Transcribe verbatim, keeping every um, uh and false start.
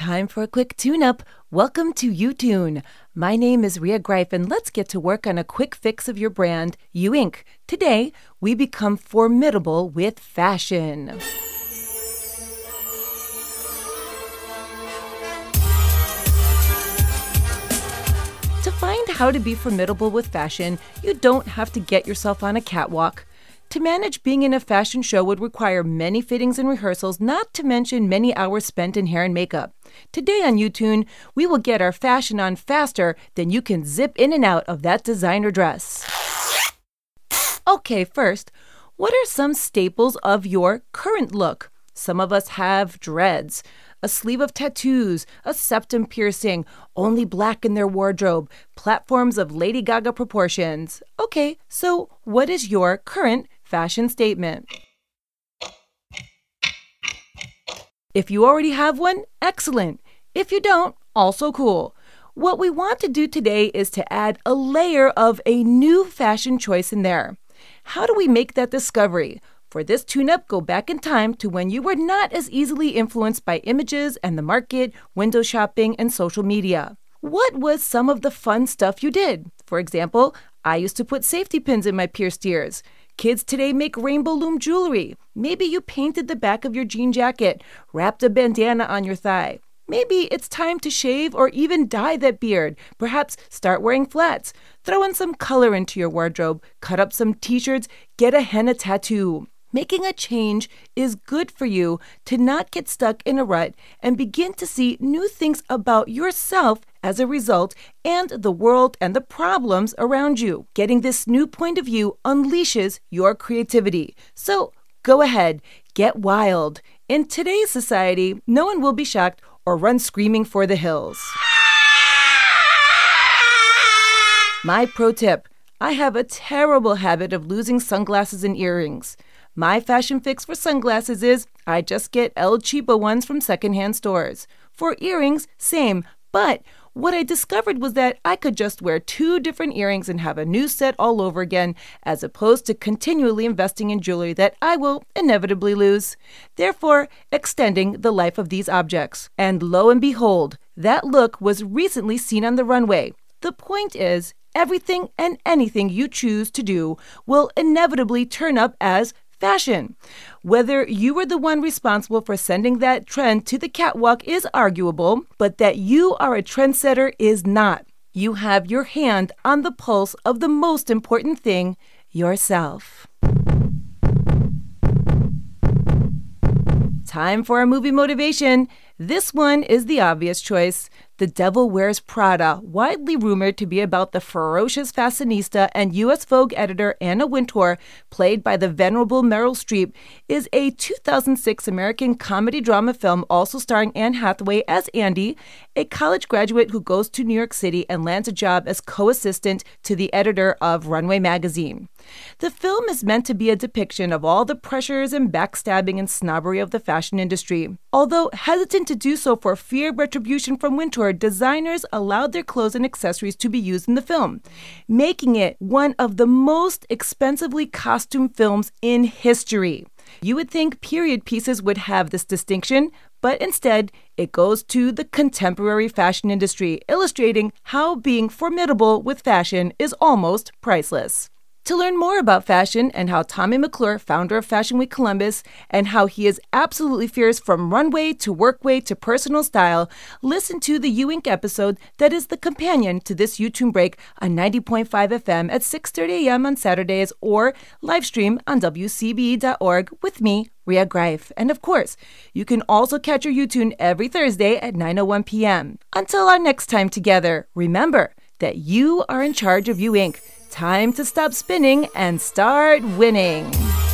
Time for a quick tune-up. Welcome to YouTune. My name is Ria Greif, and let's get to work on a quick fix of your brand, You Incorporated. Today, we become formidable with fashion. To find how to be formidable with fashion, you don't have to get yourself on a catwalk. To manage being in a fashion show would require many fittings and rehearsals, not to mention many hours spent in hair and makeup. Today on YouTune, we will get our fashion on faster than you can zip in and out of that designer dress. Okay, first, what are some staples of your current look? Some of us have dreads, a sleeve of tattoos, a septum piercing, only black in their wardrobe, platforms of Lady Gaga proportions. Okay, so what is your current fashion statement? If you already have one, excellent. If you don't, also cool. What we want to do today is to add a layer of a new fashion choice in there. How do we make that discovery? For this tune-up, go back in time to when you were not as easily influenced by images and the market, window shopping, and social media. What was some of the fun stuff you did? For example, I used to put safety pins in my pierced ears. Kids today make rainbow loom jewelry. Maybe you painted the back of your jean jacket, wrapped a bandana on your thigh. Maybe it's time to shave or even dye that beard. Perhaps start wearing flats. Throw in some color into your wardrobe. Cut up some t-shirts. Get a henna tattoo. Making a change is good for you to not get stuck in a rut and begin to see new things about yourself as a result, and the world and the problems around you. Getting this new point of view unleashes your creativity. So go ahead, get wild. In today's society, no one will be shocked or run screaming for the hills. My pro tip, I have a terrible habit of losing sunglasses and earrings. My fashion fix for sunglasses is I just get El Cheapo ones from secondhand stores. For earrings, same, but what I discovered was that I could just wear two different earrings and have a new set all over again, as opposed to continually investing in jewelry that I will inevitably lose, therefore extending the life of these objects. And lo and behold, that look was recently seen on the runway. The point is, everything and anything you choose to do will inevitably turn up as fashion. Whether you were the one responsible for sending that trend to the catwalk is arguable, but that you are a trendsetter is not. You have your hand on the pulse of the most important thing, yourself. Time for a movie motivation. This one is the obvious choice. The Devil Wears Prada, widely rumored to be about the ferocious fashionista and U S Vogue editor Anna Wintour, played by the venerable Meryl Streep, is a two thousand six American comedy drama film also starring Anne Hathaway as Andy, a college graduate who goes to New York City and lands a job as co-assistant to the editor of Runway magazine. The film is meant to be a depiction of all the pressures and backstabbing and snobbery of the fashion industry. Although hesitant to do so for fear of retribution from Wintour, designers allowed their clothes and accessories to be used in the film, making it one of the most expensively costumed films in history. You would think period pieces would have this distinction, but instead, it goes to the contemporary fashion industry, illustrating how being formidable with fashion is almost priceless. To learn more about fashion and how Tommy McClure, founder of Fashion Week Columbus, and how he is absolutely fierce from runway to workway to personal style, listen to the You Incorporated episode that is the companion to this YouTube break on ninety point five F M at six thirty a.m. on Saturdays or live stream on W C B E dot org with me, Ria Greif. And of course, you can also catch your YouTune every Thursday at nine oh one p.m. Until our next time together, remember that you are in charge of You Incorporated. Time to stop spinning and start winning.